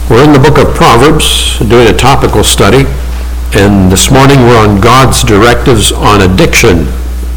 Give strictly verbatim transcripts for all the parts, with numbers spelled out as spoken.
We're in the book of Proverbs, doing a topical study, and this morning we're on God's directives on addiction.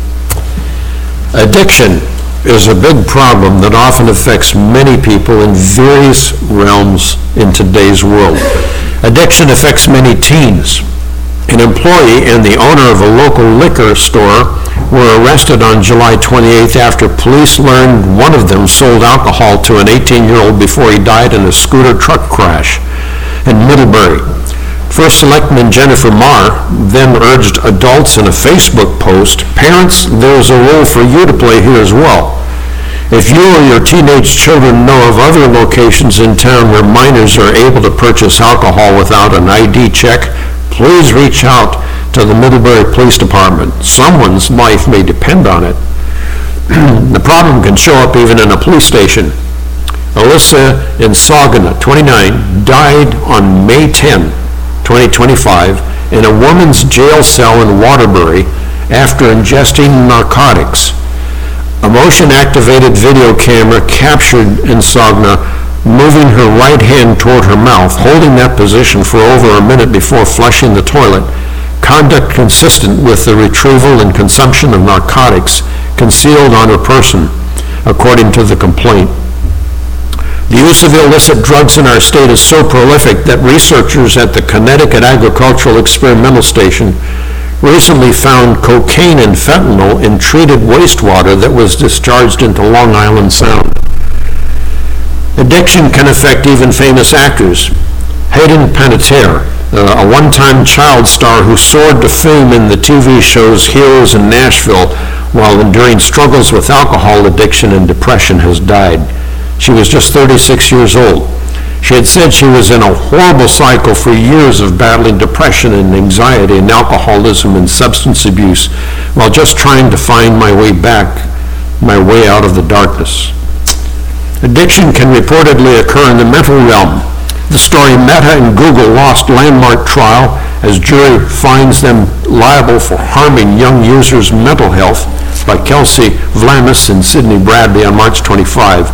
Addiction is a big problem that often affects many people in various realms in today's world. Addiction affects many teens. An employee and the owner of a local liquor store were arrested on July twenty-eighth after police learned one of them sold alcohol to an eighteen-year-old before he died in a scooter truck crash in Middlebury. First Selectman Jennifer Marr then urged adults in a Facebook post, "Parents, there's a role for you to play here as well. If you or your teenage children know of other locations in town where minors are able to purchase alcohol without an I D check, please reach out to the Middlebury Police Department. Someone's life may depend on it." The problem can show up even in a police station. Alyssa Insogna, twenty-nine, died on May tenth, twenty twenty-five, in a woman's jail cell in Waterbury after ingesting narcotics. A motion-activated video camera captured Insogna moving her right hand toward her mouth, holding that position for over a minute before flushing the toilet, conduct consistent with the retrieval and consumption of narcotics concealed on her person, according to the complaint. The use of illicit drugs in our state is so prolific that researchers at the Connecticut Agricultural Experimental Station recently found cocaine and fentanyl in treated wastewater that was discharged into Long Island Sound. Addiction can affect even famous actors. Hayden Panettiere, uh, a one-time child star who soared to fame in the T V shows Heroes in Nashville while enduring struggles with alcohol addiction and depression, has died. She was just thirty-six years old. She had said she was in a horrible cycle for years of battling depression and anxiety and alcoholism and substance abuse while just trying to find my way back, my way out of the darkness. Addiction can reportedly occur in the mental realm. The story Meta and Google lost landmark trial as jury finds them liable for harming young users' mental health by Kelsey Vlamis and Sidney Bradley on March twenty-fifth.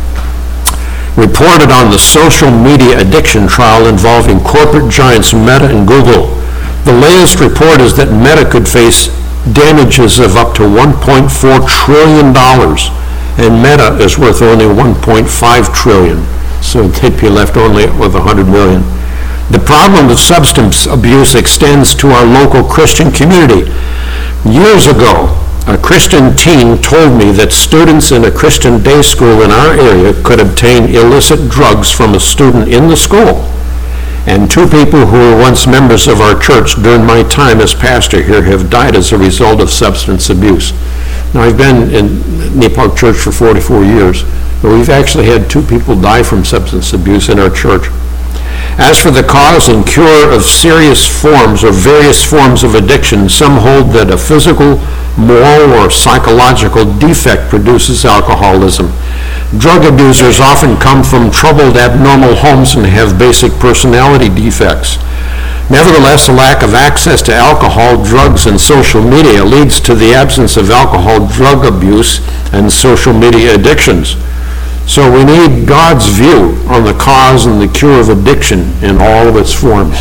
Reported on the social media addiction trial involving corporate giants Meta and Google. The latest report is that Meta could face damages of up to one point four trillion dollars. And Meta is worth only one point five trillion dollars, so they'd be left only with one hundred million dollars. The problem of substance abuse extends to our local Christian community. Years ago, a Christian teen told me that students in a Christian day school in our area could obtain illicit drugs from a student in the school. And two people who were once members of our church during my time as pastor here have died as a result of substance abuse. Now, I've been in Nepal Church for forty-four years, but we've actually had two people die from substance abuse in our church. As for the cause and cure of serious forms or various forms of addiction, some hold that a physical, moral, or psychological defect produces alcoholism. Drug abusers often come from troubled, abnormal homes and have basic personality defects. Nevertheless, a lack of access to alcohol, drugs, and social media leads to the absence of alcohol, drug abuse, and social media addictions. So we need God's view on the cause and the cure of addiction in all of its forms.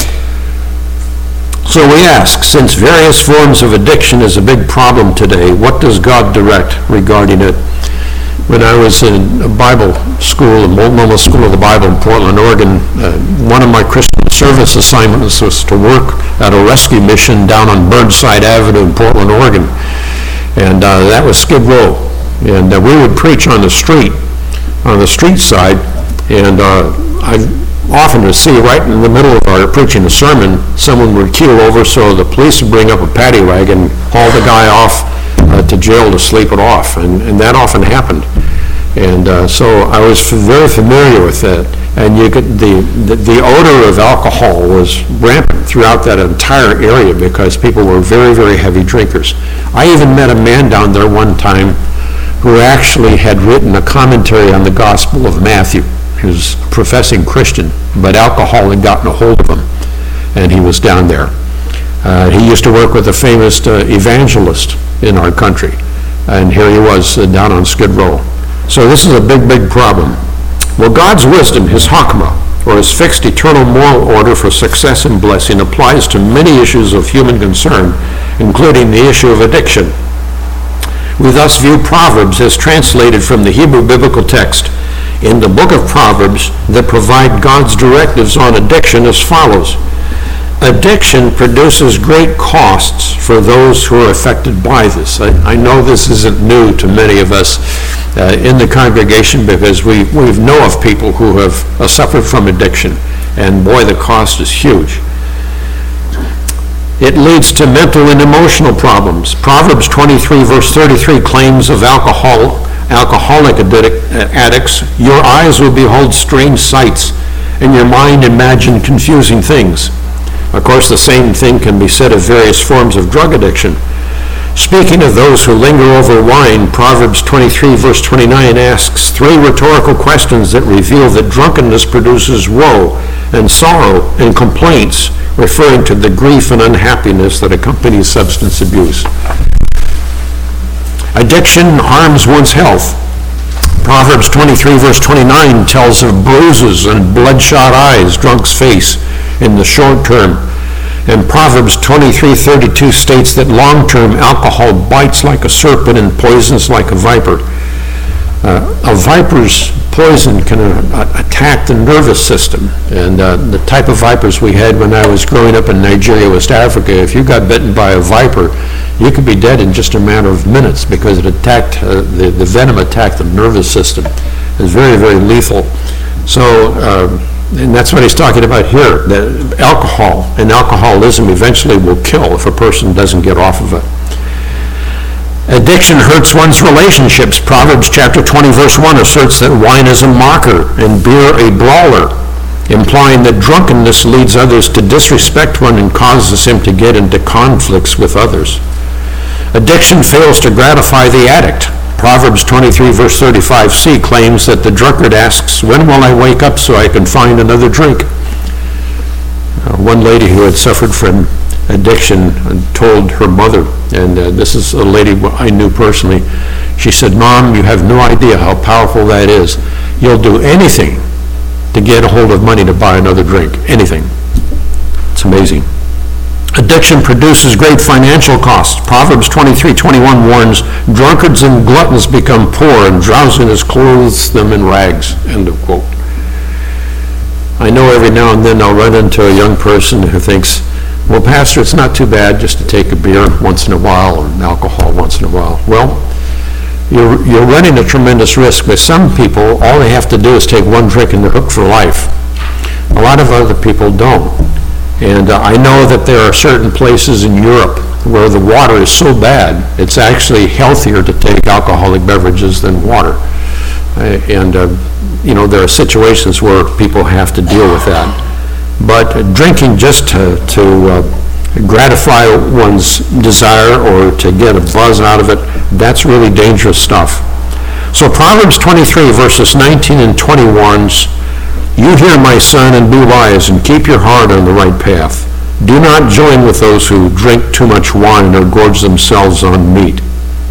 So we ask, since various forms of addiction is a big problem today, what does God direct regarding it? When I was in a Bible school, the Multnomah School of the Bible in Portland, Oregon, uh, one of my Christian service assignments was to work at a rescue mission down on Burnside Avenue in Portland, Oregon. And uh, that was Skid Row. And uh, we would preach on the street, on the street side, and uh, I often would see right in the middle of our preaching a sermon, someone would keel over, so the police would bring up a paddy wagon, haul the guy off uh, to jail to sleep it off, and, and that often happened. And uh, so I was f- very familiar with that, and you could, the, the the odor of alcohol was rampant throughout that entire area because people were very, very heavy drinkers. I even met a man down there one time who actually had written a commentary on the Gospel of Matthew. He was a professing Christian, but alcohol had gotten a hold of him, and he was down there. Uh, he used to work with a famous uh, evangelist in our country, and here he was uh, down on Skid Row. So this is a big, big problem. Well, God's wisdom, his Hakmah, or his fixed eternal moral order for success and blessing applies to many issues of human concern, including the issue of addiction. We thus view Proverbs as translated from the Hebrew biblical text in the book of Proverbs that provide God's directives on addiction as follows. Addiction produces great costs for those who are affected by this. I, I know this isn't new to many of us uh, in the congregation, because we, we know of people who have uh, suffered from addiction, and boy, the cost is huge. It leads to mental and emotional problems. Proverbs twenty-three verse thirty-three claims of alcohol, alcoholic addic- addicts, "Your eyes will behold strange sights, and your mind imagine confusing things." Of course, the same thing can be said of various forms of drug addiction. Speaking of those who linger over wine, Proverbs twenty-three verse twenty-nine asks three rhetorical questions that reveal that drunkenness produces woe and sorrow and complaints, referring to the grief and unhappiness that accompanies substance abuse. Addiction harms one's health. Proverbs twenty-three verse twenty-nine tells of bruises and bloodshot eyes drunks face in the short term. And Proverbs twenty-three thirty-two states that long-term alcohol bites like a serpent and poisons like a viper. Uh, a viper's poison can uh, attack the nervous system. And uh, the type of vipers we had when I was growing up in Nigeria, West Africa, if you got bitten by a viper, you could be dead in just a matter of minutes, because it attacked, uh, the, the venom attacked the nervous system. It's very, very lethal. So, uh, and that's what he's talking about here, that alcohol and alcoholism eventually will kill if a person doesn't get off of it. Addiction hurts one's relationships. Proverbs chapter twenty verse one asserts that wine is a mocker and beer a brawler, implying that drunkenness leads others to disrespect one and causes him to get into conflicts with others. Addiction fails to gratify the addict. Proverbs twenty-three verse thirty-five c claims that the drunkard asks, "When will I wake up so I can find another drink?" Uh, one lady who had suffered from addiction told her mother, and uh, this is a lady I knew personally, she said, "Mom, you have no idea how powerful that is. You'll do anything to get a hold of money to buy another drink, anything." It's amazing. Addiction produces great financial costs. Proverbs twenty-three twenty-one warns, "Drunkards and gluttons become poor, and drowsiness clothes them in rags." End of quote. I know every now and then I'll run into a young person who thinks, "Well, Pastor, it's not too bad just to take a beer once in a while or alcohol once in a while." Well, you're, you're running a tremendous risk. With some people, all they have to do is take one drink and they're hooked for life. A lot of other people don't. And uh, I know that there are certain places in Europe where the water is so bad, it's actually healthier to take alcoholic beverages than water. Uh, and, uh, you know, there are situations where people have to deal with that. But uh, drinking just to, to uh, gratify one's desire or to get a buzz out of it, that's really dangerous stuff. So Proverbs twenty-three verses nineteen and twenty warns, "You hear, my son, and be wise, and keep your heart on the right path. Do not join with those who drink too much wine or gorge themselves on meat."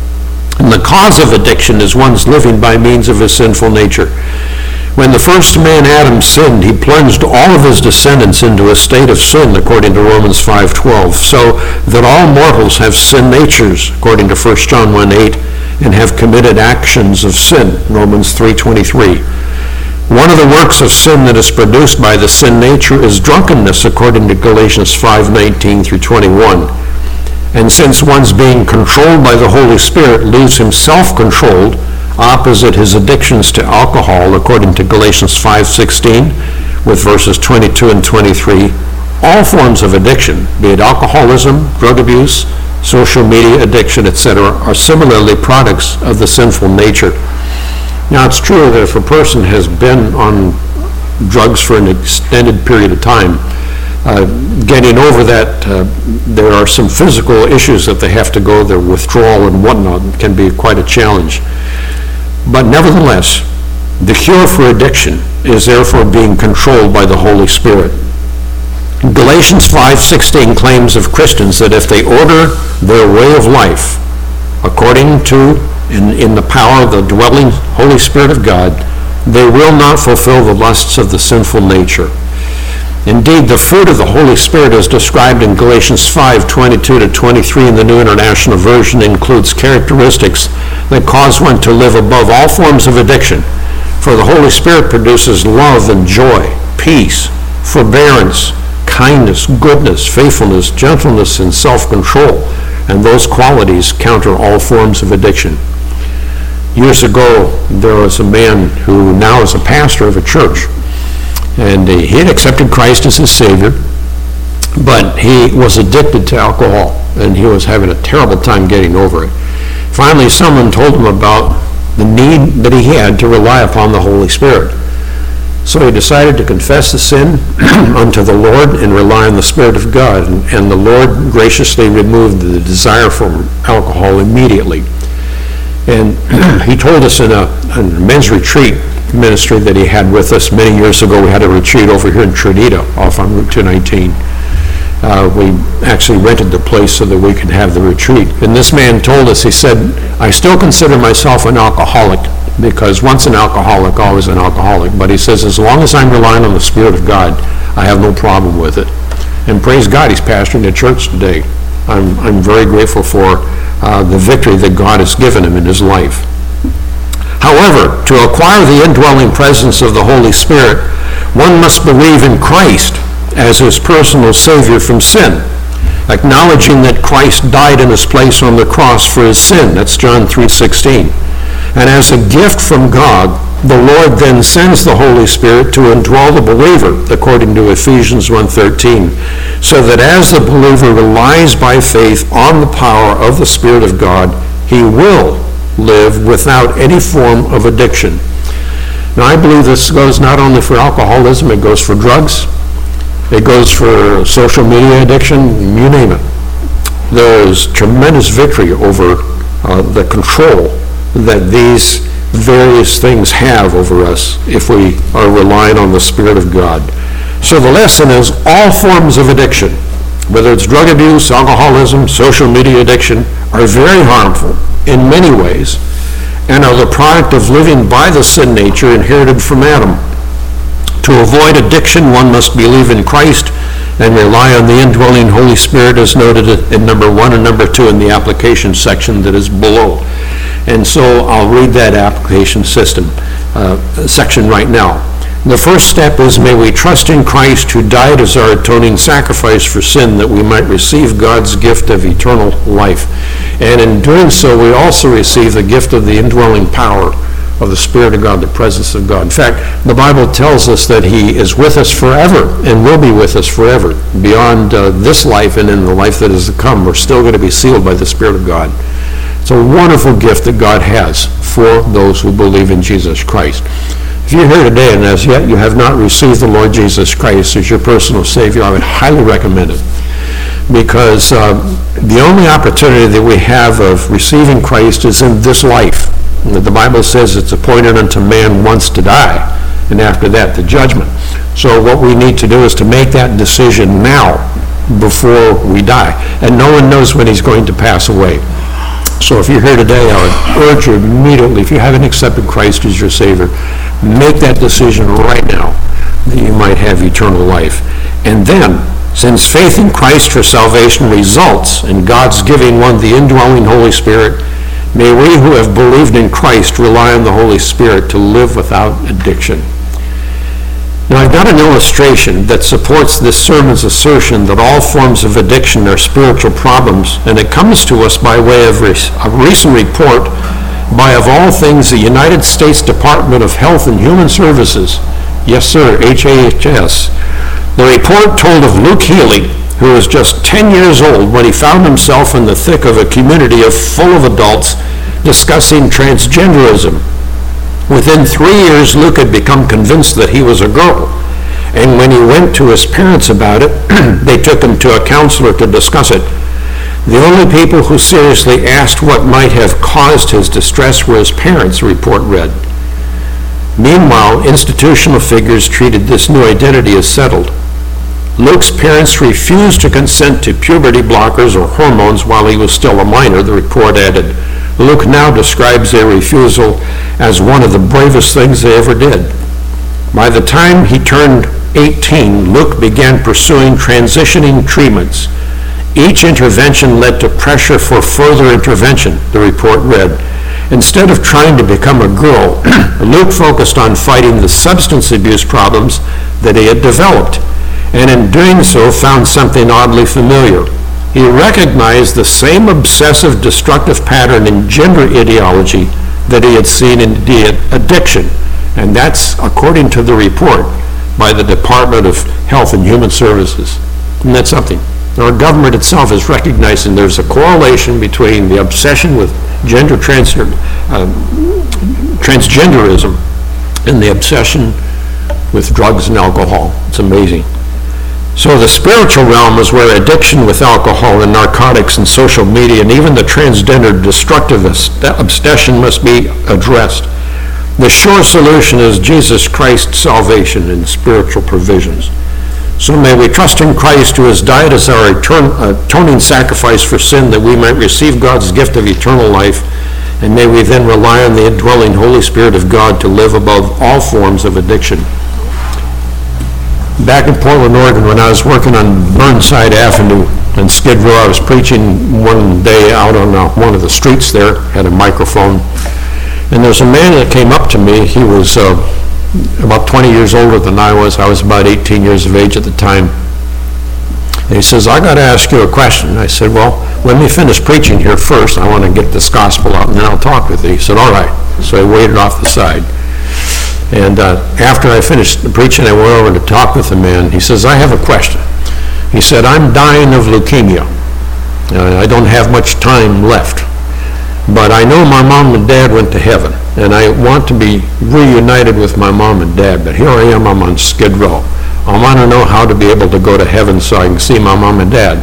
And the cause of addiction is one's living by means of his sinful nature. When the first man, Adam, sinned, he plunged all of his descendants into a state of sin, according to Romans five twelve, so that all mortals have sin natures, according to First John one eight, and have committed actions of sin, Romans three twenty-three. One of the works of sin that is produced by the sin nature is drunkenness, according to Galatians five nineteen through twenty-one. And since one's being controlled by the Holy Spirit leaves him self-controlled, opposite his addictions to alcohol, according to Galatians five sixteen, with verses twenty-two and twenty-three, all forms of addiction, be it alcoholism, drug abuse, social media addiction, et cetera, are similarly products of the sinful nature. Now, it's true that if a person has been on drugs for an extended period of time, uh, getting over that, uh, there are some physical issues that they have to go, their withdrawal and whatnot can be quite a challenge. But nevertheless, the cure for addiction is therefore being controlled by the Holy Spirit. Galatians five sixteen claims of Christians that if they order their way of life according to In, in the power of the dwelling Holy Spirit of God, they will not fulfill the lusts of the sinful nature. Indeed, the fruit of the Holy Spirit as described in Galatians five, twenty-two to twenty-three in the New International Version includes characteristics that cause one to live above all forms of addiction. For the Holy Spirit produces love and joy, peace, forbearance, kindness, goodness, faithfulness, gentleness, and self-control. And those qualities counter all forms of addiction. Years ago, there was a man who now is a pastor of a church. And he had accepted Christ as his Savior, but he was addicted to alcohol, and he was having a terrible time getting over it. Finally, someone told him about the need that he had to rely upon the Holy Spirit. So he decided to confess the sin unto the Lord and rely on the Spirit of God, and, and the Lord graciously removed the desire for alcohol immediately. And he told us in a, a men's retreat ministry that he had with us many years ago. We had a retreat over here in Trinita off on Route two nineteen. Uh, we actually rented the place so that we could have the retreat. And this man told us, he said, I still consider myself an alcoholic, because once an alcoholic, always an alcoholic. But he says, as long as I'm relying on the Spirit of God, I have no problem with it. And praise God, he's pastoring a church today. I'm, I'm very grateful for uh, the victory that God has given him in his life. However, to acquire the indwelling presence of the Holy Spirit, one must believe in Christ as his personal Savior from sin, acknowledging that Christ died in his place on the cross for his sin. That's John three sixteen. And as a gift from God, the Lord then sends the Holy Spirit to indwell the believer, according to Ephesians one thirteen, so that as the believer relies by faith on the power of the Spirit of God, he will live without any form of addiction. Now, I believe this goes not only for alcoholism, it goes for drugs, it goes for social media addiction, you name it. There is tremendous victory over uh, the control that these various things have over us if we are relying on the Spirit of God. So the lesson is all forms of addiction, whether it's drug abuse, alcoholism, social media addiction, are very harmful in many ways and are the product of living by the sin nature inherited from Adam. To avoid addiction, one must believe in Christ and rely on the indwelling Holy Spirit as noted in number one and number two in the application section that is below. And so I'll read that application system uh, section right now. The first step is, may we trust in Christ who died as our atoning sacrifice for sin, that we might receive God's gift of eternal life. And in doing so, we also receive the gift of the indwelling power of the Spirit of God, the presence of God. In fact, the Bible tells us that he is with us forever and will be with us forever. Beyond uh, this life and in the life that is to come, we're still going to be sealed by the Spirit of God. It's a wonderful gift that God has for those who believe in Jesus Christ. If you're here today and as yet you have not received the Lord Jesus Christ as your personal Savior, I would highly recommend it. Because uh, the only opportunity that we have of receiving Christ is in this life. The Bible says it's appointed unto man once to die, and after that the judgment. So what we need to do is to make that decision now before we die. And no one knows when he's going to pass away. So if you're here today, I would urge you immediately, if you haven't accepted Christ as your Savior, make that decision right now that you might have eternal life. And then, since faith in Christ for salvation results in God's giving one the indwelling Holy Spirit, may we who have believed in Christ rely on the Holy Spirit to live without addiction. Now, I've got an illustration that supports this sermon's assertion that all forms of addiction are spiritual problems, and it comes to us by way of a recent report by, of all things, the United States Department of Health and Human Services. Yes, sir, H H S. The report told of Luke Healy, who was just ten years old when he found himself in the thick of a community of full of adults discussing transgenderism. Within three years, Luke had become convinced that he was a girl. And when he went to his parents about it, they took him to a counselor to discuss it. The only people who seriously asked what might have caused his distress were his parents, the report read. Meanwhile, institutional figures treated this new identity as settled. Luke's parents refused to consent to puberty blockers or hormones while he was still a minor, the report added. Luke now describes their refusal as one of the bravest things they ever did. By the time he turned eighteen, Luke began pursuing transitioning treatments. Each intervention led to pressure for further intervention, the report read. Instead of trying to become a girl, Luke focused on fighting the substance abuse problems that he had developed, and in doing so found something oddly familiar. He recognized the same obsessive destructive pattern in gender ideology that he had seen in addiction, and that's according to the report by the Department of Health and Human Services. And that's something. Our government itself is recognizing there's a correlation between the obsession with gender trans, uh, transgenderism and the obsession with drugs and alcohol. It's amazing. So the spiritual realm is where addiction with alcohol and narcotics and social media and even the transgender destructive obsession must be addressed. The sure solution is Jesus Christ's salvation and spiritual provisions. So may we trust in Christ, who has died as our atoning sacrifice for sin, that we might receive God's gift of eternal life, and may we then rely on the indwelling Holy Spirit of God to live above all forms of addiction. Back in Portland, Oregon, when I was working on Burnside Avenue in Skid Row, I was preaching one day out on uh, one of the streets there, had a microphone, and there's a man that came up to me. He was uh, about twenty years older than I was. I was about eighteen years of age at the time. And he says, I got to ask you a question. I said, well, let me finish preaching here first. I want to get this gospel out, and then I'll talk with you. He said, all right. So I waited off the side. And uh, after I finished the preaching, I went over to talk with the man. He says, I have a question. He said, I'm dying of leukemia. Uh, I don't have much time left. But I know my mom and dad went to heaven, and I want to be reunited with my mom and dad. But here I am, I'm on Skid Row. I want to know how to be able to go to heaven so I can see my mom and dad.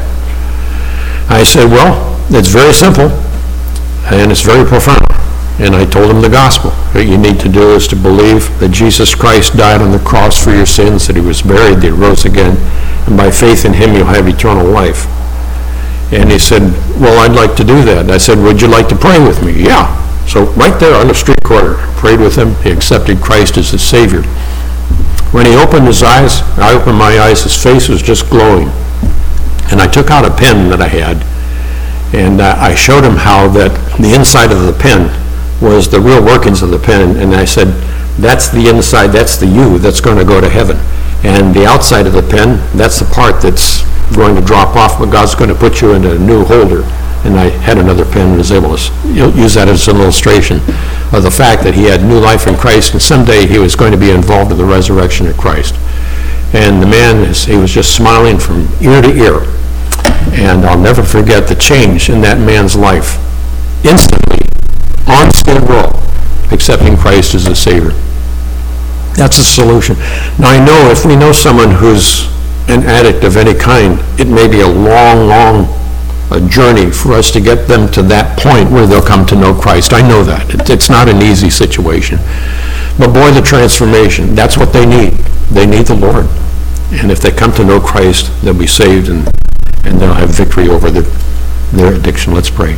I said, well, it's very simple, and it's very profound. And I told him the gospel. What you need to do is to believe that Jesus Christ died on the cross for your sins, that he was buried, that he rose again, and by faith in him you'll have eternal life. And he said, well, I'd like to do that. I said, would you like to pray with me? Yeah. So right there on the street corner, I prayed with him. He accepted Christ as his Savior. When he opened his eyes, I opened my eyes, his face was just glowing. And I took out a pen that I had, and uh, I showed him how that the inside of the pen was the real workings of the pen. And I said, that's the inside, that's the you that's going to go to heaven. And the outside of the pen, that's the part that's going to drop off, but God's going to put you in a new holder. And I had another pen and was able to use that as an illustration of the fact that he had new life in Christ, and someday he was going to be involved in the resurrection of Christ. And the man, he was just smiling from ear to ear. And I'll never forget the change in that man's life. Instantly, on Skid Row, accepting Christ as a Savior. That's the solution. Now I know if we know someone who's an addict of any kind, it may be a long, long a journey for us to get them to that point where they'll come to know Christ. I know that. It, it's not an easy situation. But boy, the transformation, that's what they need. They need the Lord. And if they come to know Christ, they'll be saved, and, and they'll have victory over their, their addiction. Let's pray.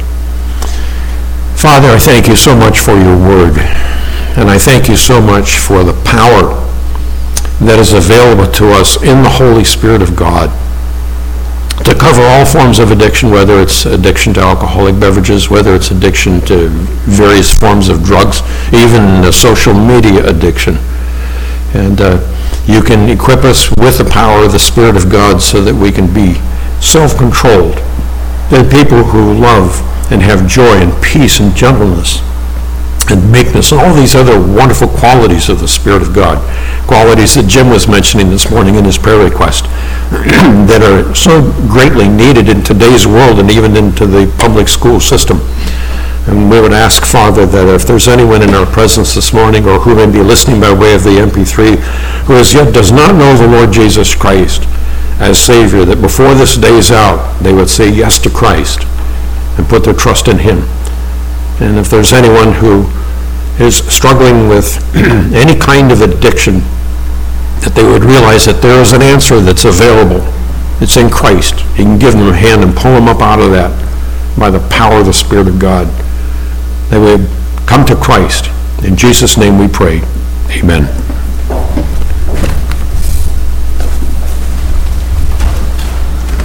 Father, I thank you so much for your word. And I thank you so much for the power that is available to us in the Holy Spirit of God to cover all forms of addiction, whether it's addiction to alcoholic beverages, whether it's addiction to various forms of drugs, even uh, social media addiction. And uh, you can equip us with the power of the Spirit of God so that we can be self-controlled, that people who love and have joy and peace and gentleness and meekness and all these other wonderful qualities of the Spirit of God, qualities that Jim was mentioning this morning in his prayer request, that are so greatly needed in today's world and even into the public school system. And we would ask, Father, that if there's anyone in our presence this morning or who may be listening by way of the M P three who as yet does not know the Lord Jesus Christ as Savior, that before this day's out, they would say yes to Christ and put their trust in him. And if there's anyone who is struggling with any kind of addiction, that they would realize that there is an answer that's available. It's in Christ. You can give them a hand and pull them up out of that by the power of the Spirit of God. they would come to Christ. In Jesus' name we pray. Amen.